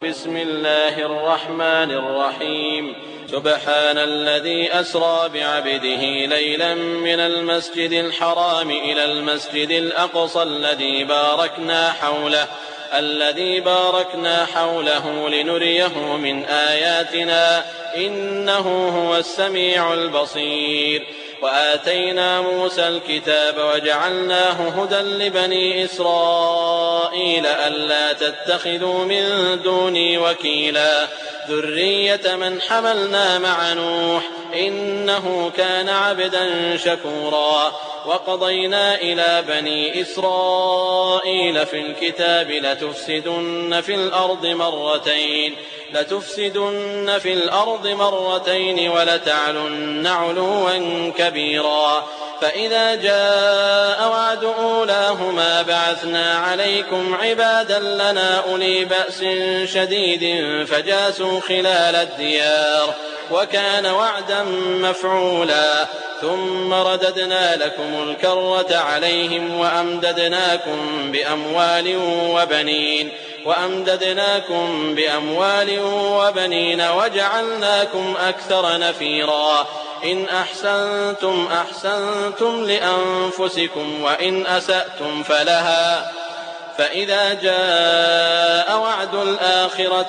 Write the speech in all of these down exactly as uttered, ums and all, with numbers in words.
بسم الله الرحمن الرحيم سبحان الذي أسرى بعبده ليلا من المسجد الحرام إلى المسجد الأقصى الذي باركنا حوله الذي باركنا حوله لنريه من آياتنا إنه هو السميع البصير وآتينا موسى الكتاب وجعلناه هدى لبني إسرائيل ألا تتخذوا من دوني وكيلا ذرية من حملنا مع نوح إنه كان عبدا شكورا وقضينا إلى بني إسرائيل في الكتاب لتفسدن في الأرض مرتين لتفسدن في الأرض مرتين ولتعلن علوا كبيرا فإذا جاء وعد أولاهما بعثنا عليكم عبادا لنا أولي بأس شديد فجاسوا خلال الديار وكان وعدا مفعولا ثم رددنا لكم الكرة عليهم وأمددناكم بأموال وبنين وأمددناكم بأموال وبنين وجعلناكم أكثر نفيرا إن أحسنتم أحسنتم لأنفسكم وإن أسأتم فلها فإذا جاء وعد الآخرة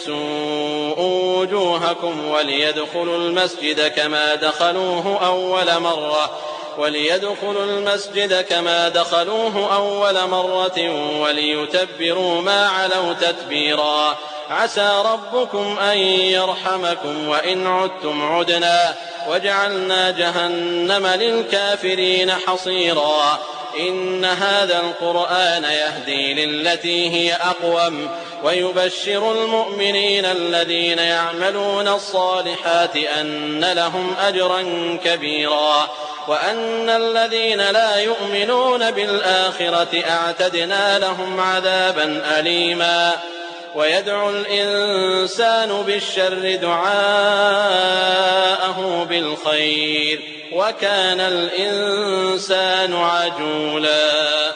ليسوءوا وجوهكم وليدخلوا المسجد كما دخلوه أول مرة وليدخلوا المسجد كما دخلوه أول مرة وليتبروا ما علوا تتبيرا عسى ربكم أن يرحمكم وإن عدتم عدنا وجعلنا جهنم للكافرين حصيرا إن هذا القرآن يهدي للتي هي أقوم ويبشر المؤمنين الذين يعملون الصالحات أن لهم أجرا كبيرا وأن الذين لا يؤمنون بالآخرة أعتدنا لهم عذابا أليما ويدعو الإنسان بالشر دعاءه بالخير وكان الإنسان عجولا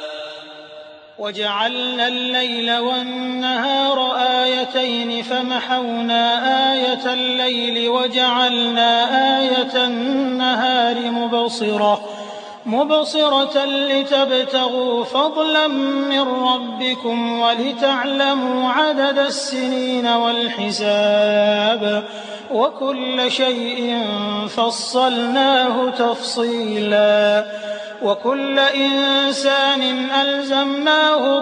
وجعلنا الليل والنهار آيتين فمحونا آية الليل وجعلنا آية النهار مبصرة مبصرة لتبتغوا فضلا من ربكم ولتعلموا عدد السنين والحساب وكل شيء فصلناه تفصيلا وكل إنسان ألزمناه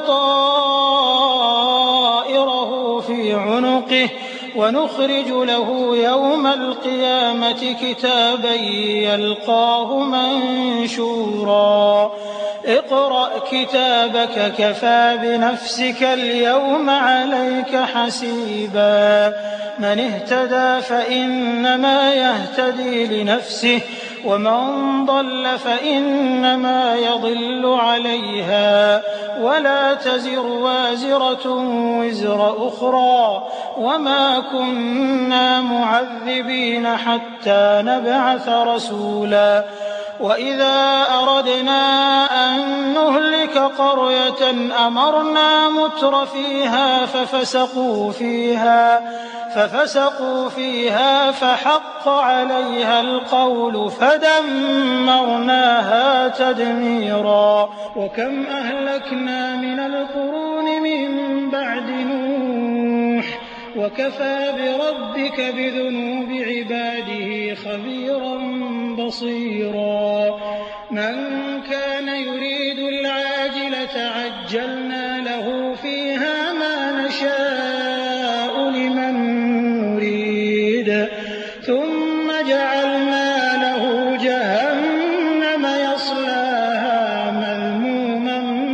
طائره في عنقه ونخرج له يوم القيامة كتابا يلقاه منشورا اقرأ كتابك كفى بنفسك اليوم عليك حسيبا من اهتدى فإنما يهتدي لنفسه ومن ضل فإنما يضل عليها ولا تزر وازرة وزر أخرى وما كنا معذبين حتى نبعث رسولا وإذا أردنا أن نهلك قرية أمرنا متر فيها ففسقوا فيها ففسقوا فيها فحق عليها القول فدمرناها تدميرا وكم أهلكنا من القرون من بعد نوح وكفى بربك بذنوب عباده خبيرا بصيرا من كان يريد العاجلة عجلنا له فيها ما نشاء لمن نريد ثم جعلنا له جهنم يصلاها مذموما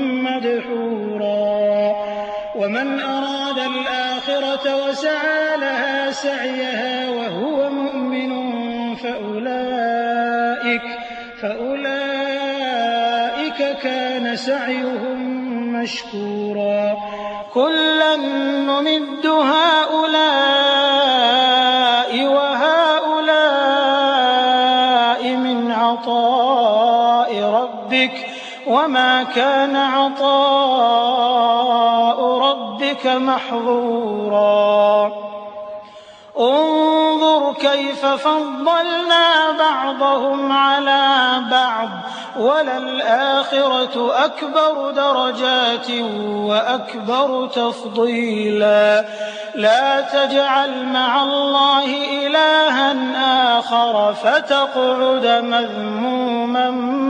مدحورا ومن أراد الآخرة وسعى لها سعيها وهو مؤمن فأولئك فأولئك كان سعيهم مشكورا كلا نمد هؤلاء وهؤلاء من عطاء ربك وما كان عطاء ربك ربك محظورا انظر كيف فضلنا بعضهم على بعض وللآخرة أكبر درجات وأكبر تفضيلا لا تجعل مع الله إلها آخر فتقعد مذموما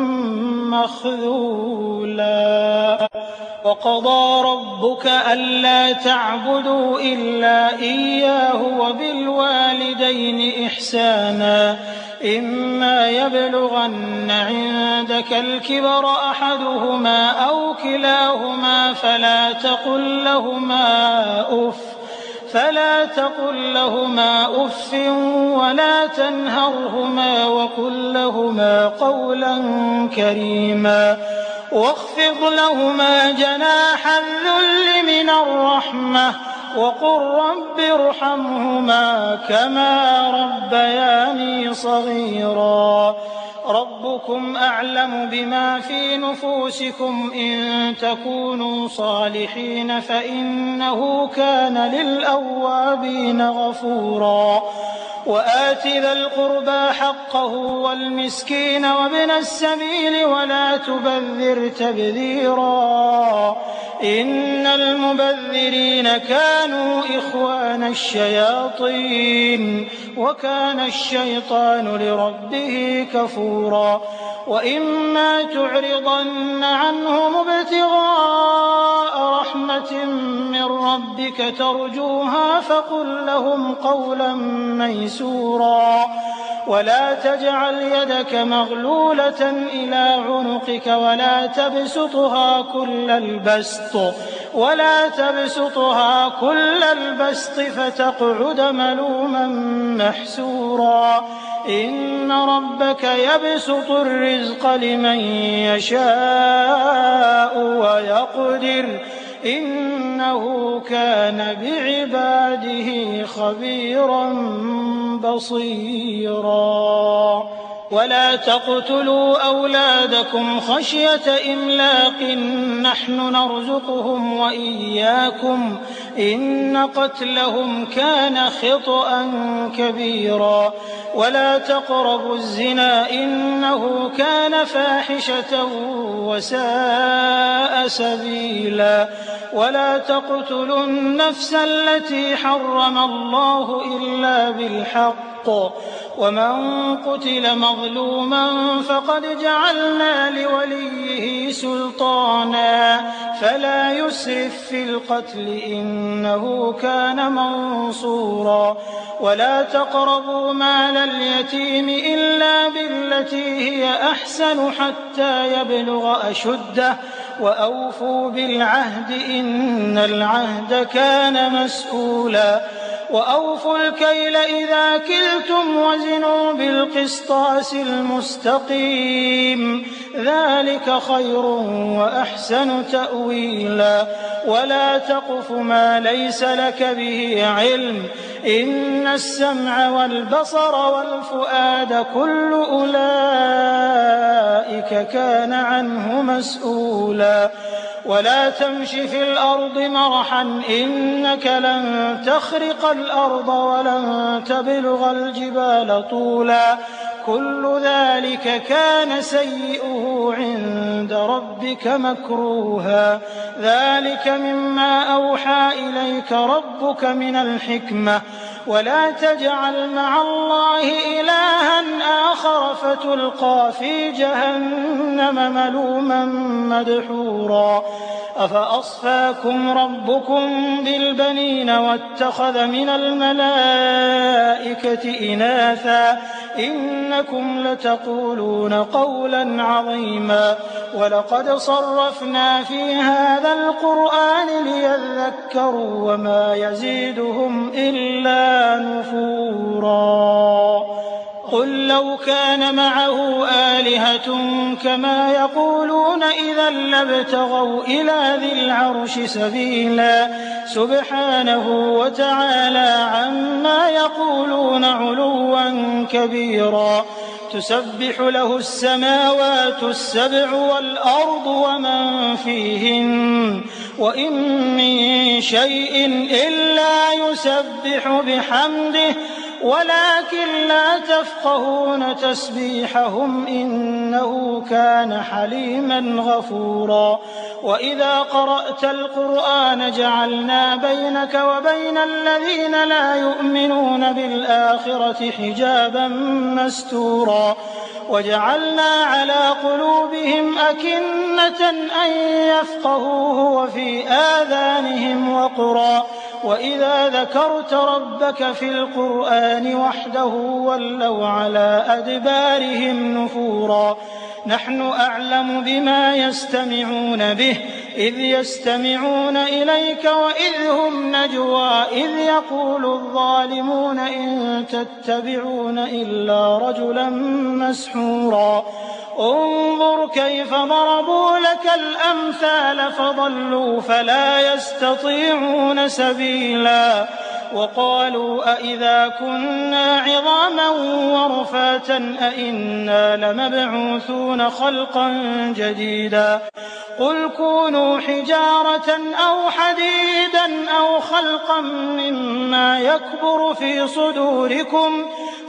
مخذولا وقضى ربك ألا تعبدوا إلا إياه وبالوالدين إحسانا إما يبلغن عندك الكبر أحدهما أو كلاهما فلا تقل لهما أف فلا تقل لهما أف ولا تنهرهما وقل لهما قولا كريما واخفض لهما جناح الذل من الرحمة وقل رب ارحمهما كما ربياني صغيرا ربكم أعلم بما في نفوسكم إن تكونوا صالحين فإنه كان للأوابين غفورا وآت ذا القربى حقه والمسكين وابن السبيل ولا تبذر تبذيرا إن المبذرين كانوا إخوان الشياطين وكان الشيطان لربه كفورا وإما تعرضن عنهم ابتغاء رحمة من ربك ترجوها فقل لهم قولا ميسورا ولا تجعل يدك مغلولة إلى عنقك ولا تبسطها كل البسط ولا تبسطها كل البسط فتقعد ملوما محسورا إن ربك يبسط الرزق لمن يشاء ويقدر إنه كان بعباده خبيرا بصيرا ولا تقتلوا أولادكم خشية إملاق نحن نرزقهم وإياكم إن قتلهم كان خطأ كبيرا ولا تقربوا الزنا إنه كان فاحشة وساء سبيلا ولا تقتلوا النفس التي حرم الله إلا بالحق ومن قتل مظلوما فقد جعلنا لوليه سلطانا فلا يسرف في القتل إنه كان منصورا ولا تقربوا مال اليتيم إلا بالتي هي أحسن حتى يبلغ أشده وأوفوا بالعهد إن العهد كان مسؤولا وأوفوا الكيل إذا كلتم وزنوا بالقسطاس المستقيم ذلك خير وأحسن تأويلا ولا تقف ما ليس لك به علم إن السمع والبصر والفؤاد كل أولئك كان عنه مسؤولا ولا تمش في الأرض مرحا إنك لن تخرق الأرض ولن تبلغ الجبال طولا كل ذلك كان سيئه عند ربك مكروها ذلك مما أوحى إليك ربك من الحكمة ولا تجعل مع الله إلها آخر فتلقى في جهنم ملوما مدحورا أفأصفاكم ربكم بالبنين واتخذ من الملائكة إناثا إنكم لتقولون قولا عظيما ولقد صرفنا في هذا القرآن ليذكروا وما يزيدهم إلا نفورا قل لو كان معه آلهة كما يقولون إذا لابتغوا إلى ذي العرش سبيلا سبحانه وتعالى عما يقولون علوا كبيرا تسبح له السماوات السبع والأرض ومن فيهن وإن من شيء إلا يسبح بحمده ولكن لا تفقهون تسبيحهم إنه كان حليما غفورا وإذا قرأت القرآن جعلنا بينك وبين الذين لا يؤمنون بالآخرة حجابا مستورا وجعلنا على قلوبهم أكنة أن يفقهوه وفي آذانهم وقرا وإذا ذكرت ربك في القرآن وحده ولوا على أدبارهم نفورا نحن أعلم بما يستمعون به إذ يستمعون إليك وإذ هم نجوى إذ يقول الظالمون إن تتبعون إلا رجلا مسحورا انظر كيف ضربوا لك الأمثال فضلوا فلا يستطيعون سبيلا وقالوا أئذا كنا عظاما ورفاتا أئنا لمبعوثون خلقا جديدا قل كونوا حجارة أو حديدا أو خلقا مما يكبر في صدوركم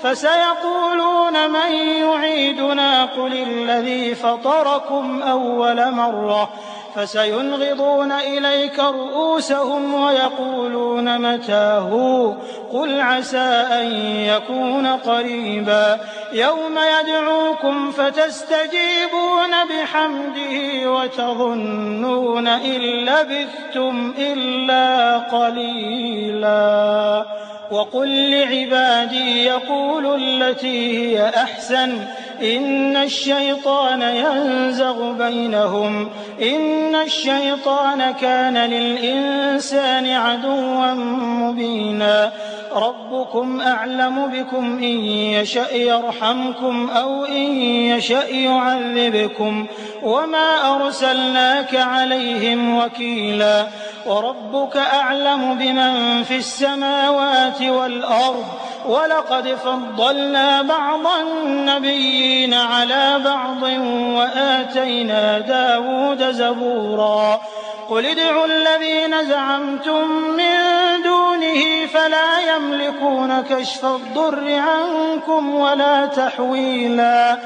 فسيقولون من يعيدنا قل الذي فطركم أول مرة فسينغضون إليك رؤوسهم ويقولون متى هو قل عسى أن يكون قريبا يوم يدعوكم فتستجيبون بحمده وتظنون إن لبثتم إلا قليلا وقل لعبادي يقولوا التي هي أحسن إن الشيطان ينزغ بينهم إن الشيطان كان للإنسان عدوا مبينا ربكم أعلم بكم إن يشأ يرحمكم أو إن يشأ يعذبكم وما أرسلناك عليهم وكيلا وربك أعلم بمن في السماوات والأرض ولقد فضلنا بعض النبيين على بعض وآتينا داود زبورا قل ادعوا الذين زعمتم من دونه فلا يملكون كشف الضر عنكم ولا تحويلا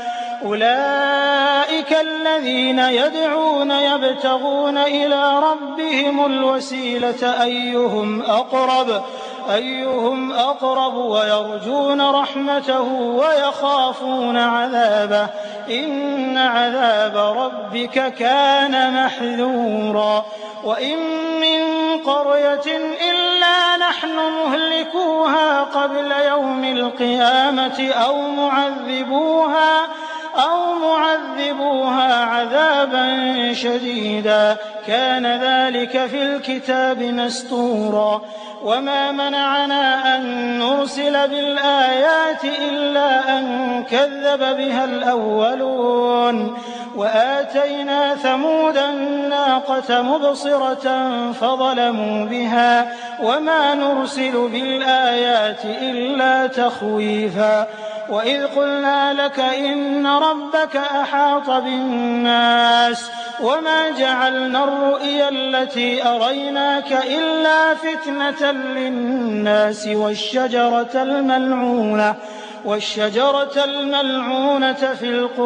أولئك الذين يدعون يبتغون إلى ربهم الوسيلة أيهم أقرب أيهم أقرب ويرجون رحمته ويخافون عذابه إن عذاب ربك كان محذورا وإن من قرية إلا نحن مهلكوها قبل يوم القيامة أو معذبوها أو معذبوها عذابا شديدا كان ذلك في الكتاب مسطورا وما منعنا أن نرسل بالآيات إلا أن كذب بها الأولون وآتينا ثمود الناقة مبصرة فظلموا بها وما نرسل بالآيات إلا تخويفا وإذ قلنا لك إن ربك أحاط بالناس وما جعلنا الرؤيا التي أريناك إلا فتنة للناس والشجرة الملعونة والشجرة الملعونة في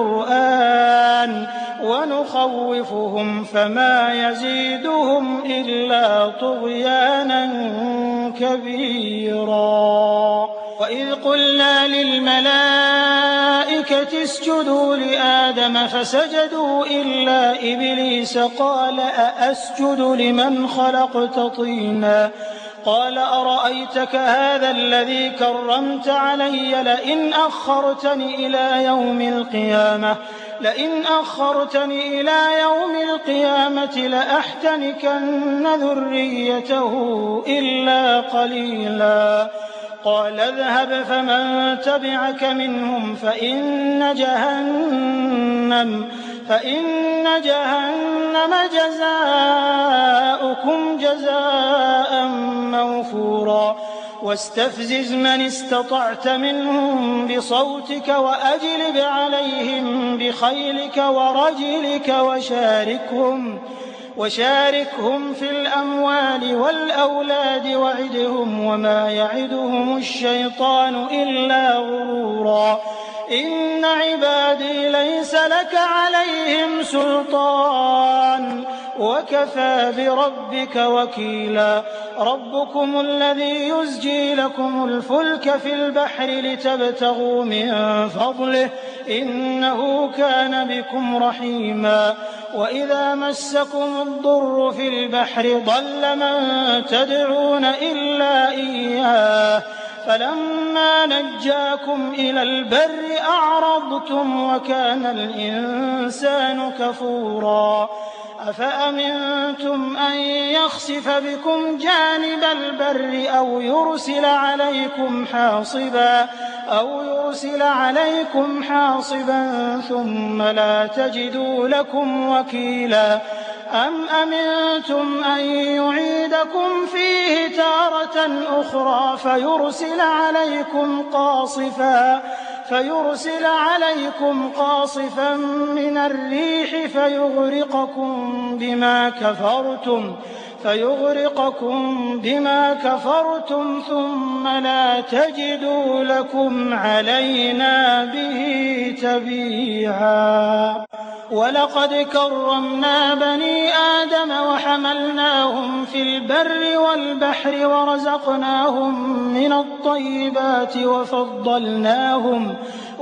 القرآن ونخوفهم فما يزيدهم إلا طغيانا كبيرا وإذ قلنا للملائكة اسجدوا لآدم فسجدوا إلا إبليس قال أأسجد لمن خلقت طينا قال أرأيتك هذا الذي كرمت علي لئن أخرتني إلى يوم القيامة لئن أخرتني إلى يوم القيامة لأحتنكن ذريته إلا قليلا قال اذهب فمن تبعك منهم فإن جهنم فإن جهنم جزاؤكم جزاء موفورا واستفزز من استطعت منهم بصوتك وأجلب عليهم بخيلك ورجلك وشاركهم وشاركهم في الأموال والأولاد وعدهم وما يعدهم الشيطان إلا غرورا إن عبادي ليس لك عليهم سلطان وكفى بربك وكيلا ربكم الذي يزجي لكم الفلك في البحر لتبتغوا من فضله إنه كان بكم رحيما وإذا مسكم الضر في البحر ضل من تدعون إلا إياه فلما نجاكم إلى البر أعرضتم وكان الإنسان كفورا أفأمنتم أن يخسف بكم جانب البر أو يرسل عليكم حاصبا أو يرسل عليكم حاصبا ثم لا تجدوا لكم وكيلا أم أمنتم أن يعيدكم فيه تارة أخرى فيرسل عليكم قاصفا فيرسل عليكم قاصفا من الريح فيغرقكم بما كفرتم فيغرقكم بما كفرتم ثم لا تجدوا لكم علينا به تبيعا ولقد كرمنا بني آدم وحملناهم في البر والبحر ورزقناهم من الطيبات وفضلناهم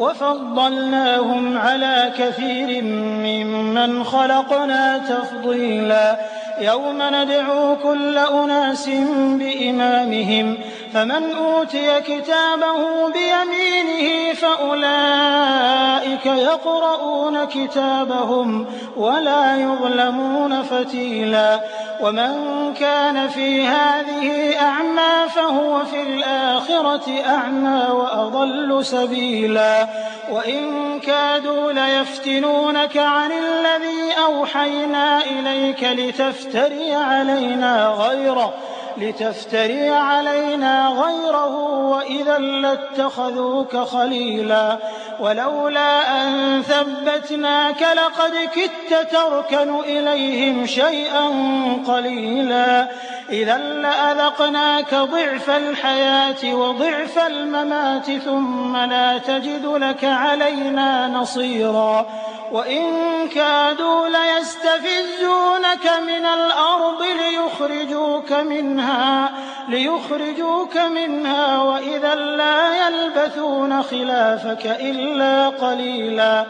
وفضلناهم على كثير ممن خلقنا تفضيلا يوم ندعو كل أناس بإمامهم فمن أوتي كتابه بيمينه فأولئك يقرؤون كتابهم ولا يظلمون فتيلا ومن كان في هذه أعمى فهو في الآخرة أعمى وأضل سبيلا وإن كادوا ليفتنونك عن الذي أوحينا إليك لتفتري علينا غيره لتفتري علينا غيره وإذا لاتخذوك خليلا ولولا أن ثبتناك لقد كدت تركن إليهم شيئا قليلا إذا لأذقناك ضعف الحياة وضعف الممات ثم لا تجد لك علينا نصيرا وإن كادوا ليستفزونك من الأرض ليخرجوك منها ليخرجوك منها وإذا لا يلبثون خلافك إلا قليلا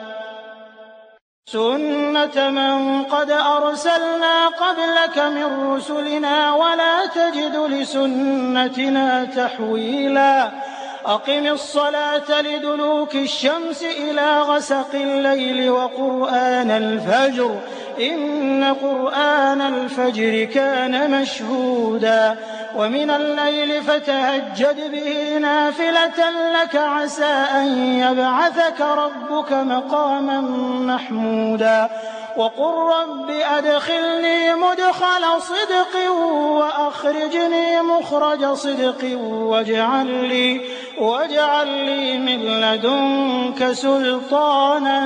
سنة من قد أرسلنا قبلك من رسلنا ولا تجد لسنتنا تحويلا أقم الصلاة لدلوك الشمس إلى غسق الليل وقرآن الفجر إن قرآن الفجر كان مشهودا ومن الليل فتهجد به نافلة لك عسى أن يبعثك ربك مقاما محمودا وقل رب أدخلني مدخل صدق وأخرجني مخرج صدق واجعل لي, واجعل لي من لدنك سلطانا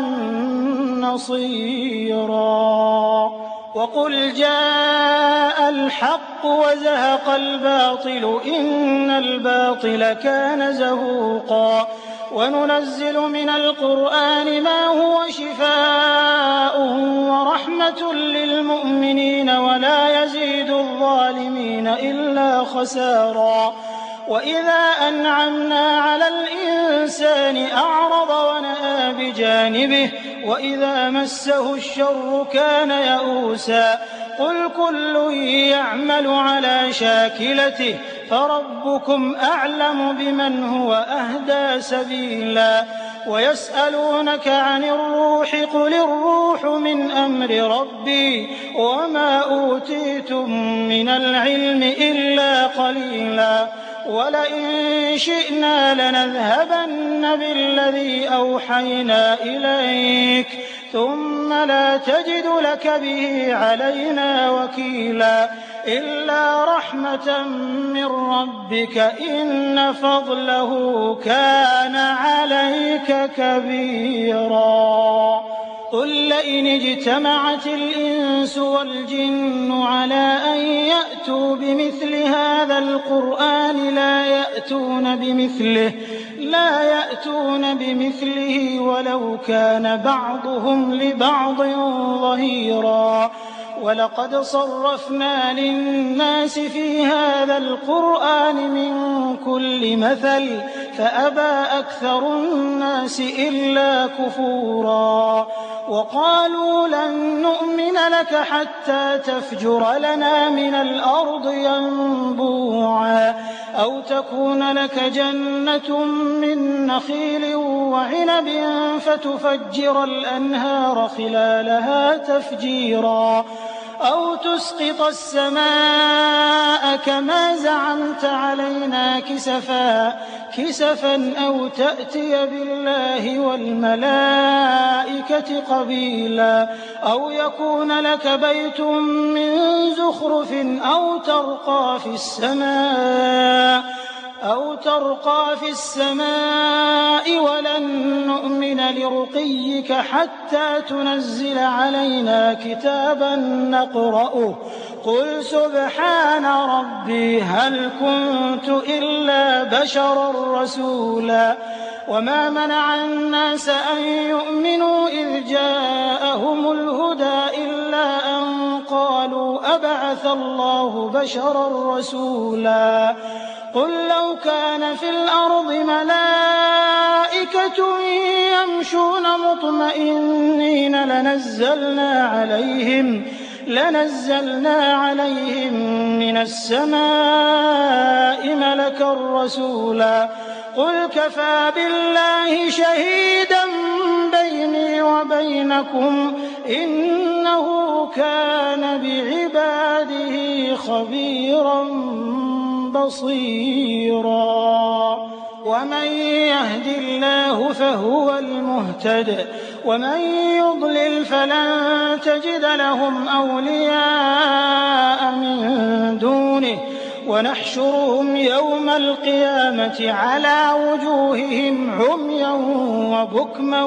نصيرا وقل جاء الحق وزهق الباطل إن الباطل كان زهوقا وننزل من القرآن ما هو شفاء ورحمة للمؤمنين ولا يزيد الظالمين إلا خسارا وإذا أنعمنا على الإنسان أعرض ونأى بجانبه وإذا مسه الشر كان يئوسا قل كل يعمل على شاكلته فربكم أعلم بمن هو أهدى سبيلا ويسألونك عن الروح قل الروح من أمر ربي وما أوتيتم من العلم إلا قليلا ولئن شئنا لنذهبن بالذي أوحينا إليك ثم لا تجد لك به علينا وكيلا إلا رحمة من ربك إن فضله كان عليك كبيرا قل لئن اجتمعت الإنس والجن على أن يأتوا بمثل هذا القرآن لا يأتون بمثله لا يأتون بمثله ولو كان بعضهم لبعض ظهيرا ولقد صرفنا للناس في هذا القرآن من كل مثل فأبى أكثر الناس إلا كفورا وقالوا لن نؤمن لك حتى تفجر لنا من الأرض ينبوعا أو تكون لك جنة من نخيل وعنب فتفجر الأنهار خلالها تفجيرا أو تسقط السماء كما زعمت علينا كسفا كسفا أو تأتي بالله والملائكة قبيلا أو يكون لك بيت من زخرف أو ترقى في السماء أو ترقى في السماء ولن نؤمن لرقيك حتى تنزل علينا كتابا نقرأه قل سبحان ربي هل كنت إلا بشرا رسولا وما منع الناس أن يؤمنوا إذ جاءهم الهدى إلا أن قالوا أبعث الله بشرا رسولا قل لو كان في الأرض ملائكة يمشون مطمئنين لنزلنا عليهم لنزلنا عليهم من السماء ملكا رسولا قل كفى بالله شهيدا بيني وبينكم إنه كان بعباده خبيرا بصيرا ومن يهد الله فهو المهتد ومن يضلل فلن تجد لهم أولياء من دونه ونحشرهم يوم القيامة على وجوههم عميا وبكما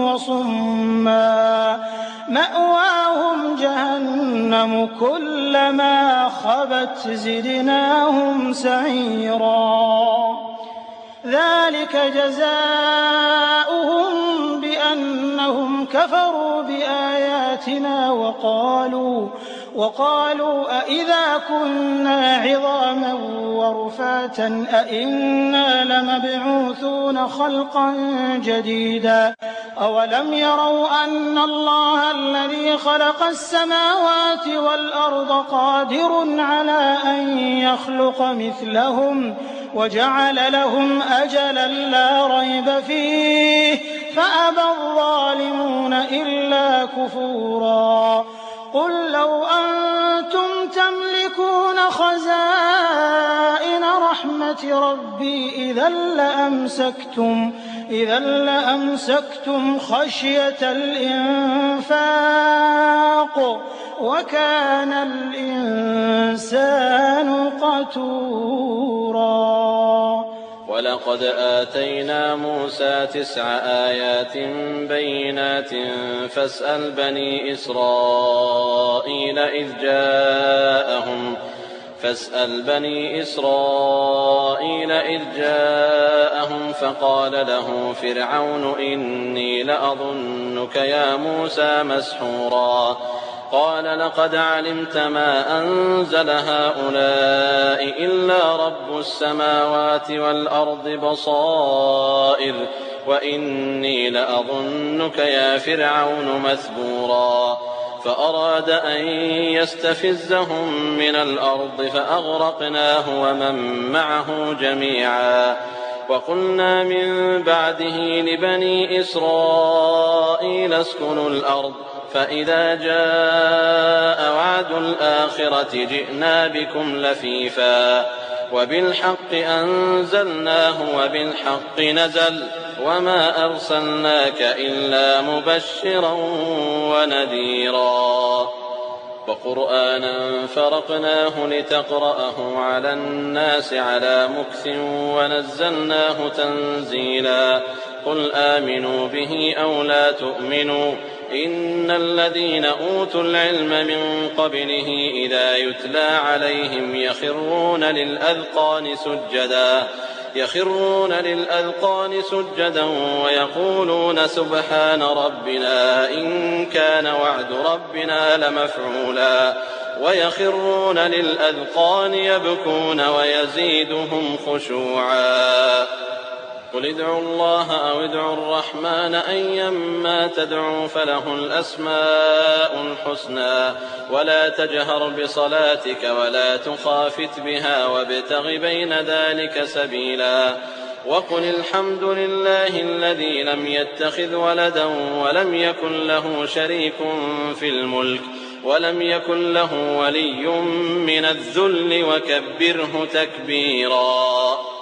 وصما مأواهم جهنم كلما خبت زدناهم سعيرا ذلك جزاؤهم بأنهم كفروا بآياتنا وقالوا وقالوا أإذا كنا عظاما ورفاتا أإنا لمبعوثون خلقا جديدا أولم يروا أن الله الذي خلق السماوات والأرض قادر على أن يخلق مثلهم وجعل لهم أجلا لا ريب فيه فأبى الظالمون إلا كفورا قل لو أنتم تملكون خزائن رحمة ربي إذا لأمسكتم إذا لأمسكتم خشية الإنفاق وكان الإنسان قتورا ولقد آتينا موسى تسع آيات بينات فاسأل بني إسرائيل إذ جاءهم فاسأل بني إسرائيل إذ جاءهم فقال له فرعون إني لأظنك يا موسى مسحورا قال لقد علمت ما أنزل هؤلاء إلا رب السماوات والأرض بصائر وإني لأظنك يا فرعون مثبورا فأراد أن يستفزهم من الأرض فأغرقناه ومن معه جميعا وقلنا من بعده لبني إسرائيل اسكنوا الأرض فإذا جاء وعد الآخرة جئنا بكم لفيفا وبالحق أنزلناه وبالحق نزل وما أرسلناك إلا مبشرا ونذيرا وقرآنا فرقناه لتقرأه على الناس على مكث ونزلناه تنزيلا قل آمنوا به أو لا تؤمنوا إن الذين أوتوا العلم من قبله إذا يتلى عليهم يخرون للأذقان سجدا يخرون للأذقان سجدا ويقولون سبحان ربنا إن كان وعد ربنا لمفعولا ويخرون للأذقان يبكون ويزيدهم خشوعا قل ادعوا الله أو ادعوا الرحمن أيما تدعوا فله الأسماء الحسنى ولا تجهر بصلاتك ولا تخافت بها وابتغ بين ذلك سبيلا وقل الحمد لله الذي لم يتخذ ولدا ولم يكن له شريك في الملك ولم يكن له ولي من الذل وكبره تكبيرا